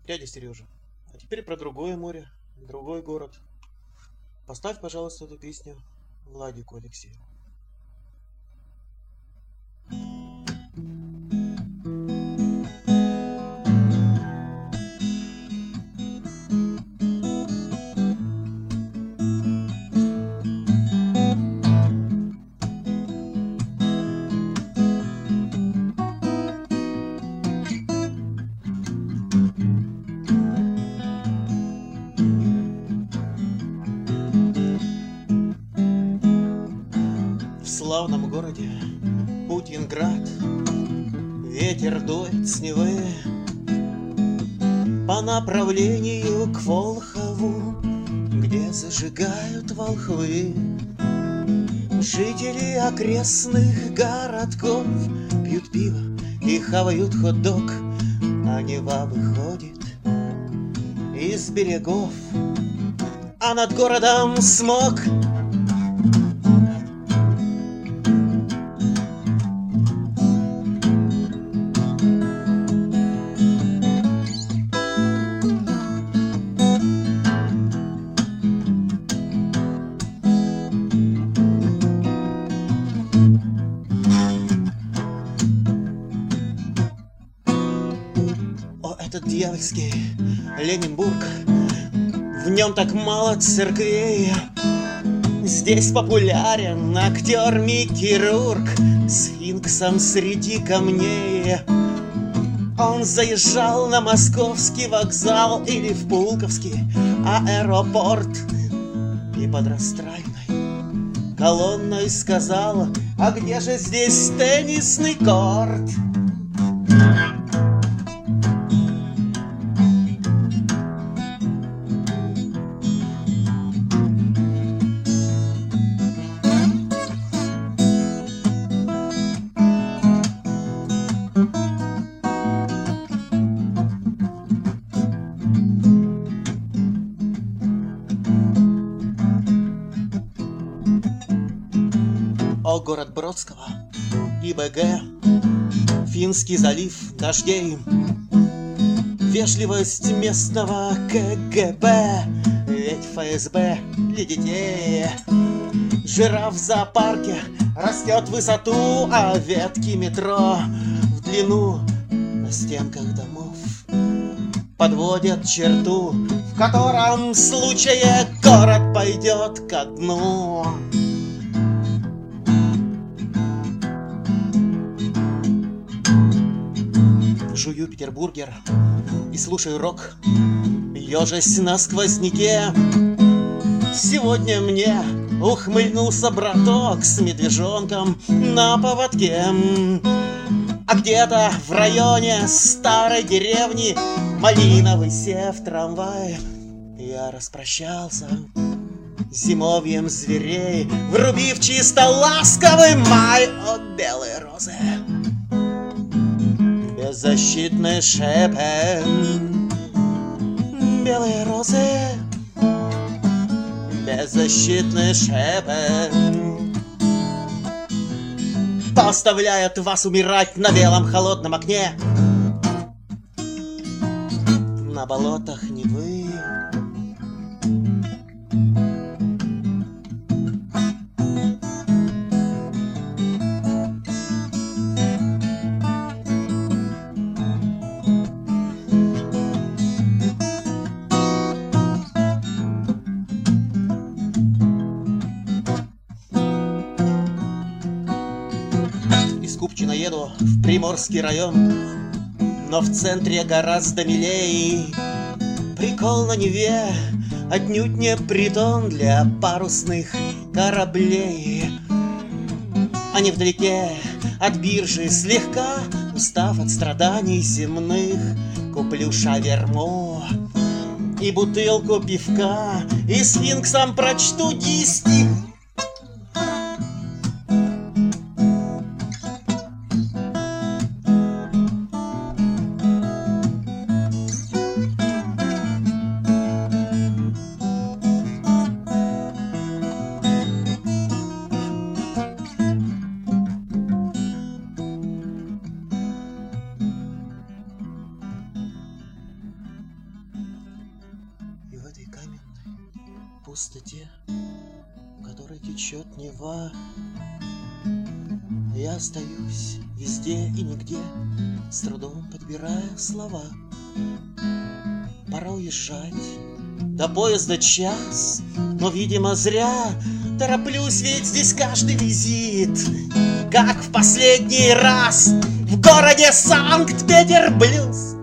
Дядя Сережа, а теперь про другое море, другой город. Поставь, пожалуйста, эту песню Владику Алексею. В славном городе Путинград ветер дует с Невы по направлению к Волхову, где зажигают волхвы. Жители окрестных городков пьют пиво и хавают хот-дог, а Нева выходит из берегов, а над городом смог. О, этот дьявольский Ленинбург, в нем так мало церквей. Здесь популярен актер Микки Рурк с сфинксом среди камней. Он заезжал на московский вокзал или в Пулковский аэропорт и под расстроенной колонной сказал: а где же здесь теннисный корт? О, город Бродского и БГ, Финский залив дождей, вежливость местного КГБ, ведь ФСБ для детей. Жираф в зоопарке растет в высоту, а ветки метро в длину на стенках домов подводят черту, в котором в случае город пойдет ко дну. Жую петербургер и слушаю рок, ежась на сквозняке. Сегодня мне ухмыльнулся браток с медвежонком на поводке. А где-то в районе старой деревни малиновый сев трамвай. Я распрощался с зимовьем зверей, врубив чисто ласковый май. О, белые розы, беззащитный шепен, белые розы, беззащитный шепен, поставляют вас умирать на белом холодном окне на болотах Невы. Из Купчино еду в Приморский район, но в центре гораздо милей. Прикол на Неве отнюдь не притон для парусных кораблей. А невдалеке от биржи, слегка устав от страданий земных, куплю шаверму и бутылку пивка, и сфинксом прочту стих. пустоте, в которой течет Нева. Я остаюсь везде и нигде, с трудом подбирая слова. Пора уезжать, до поезда час, но, видимо, зря. Тороплюсь, ведь здесь каждый визит, как в последний раз в городе Санкт-Петербург.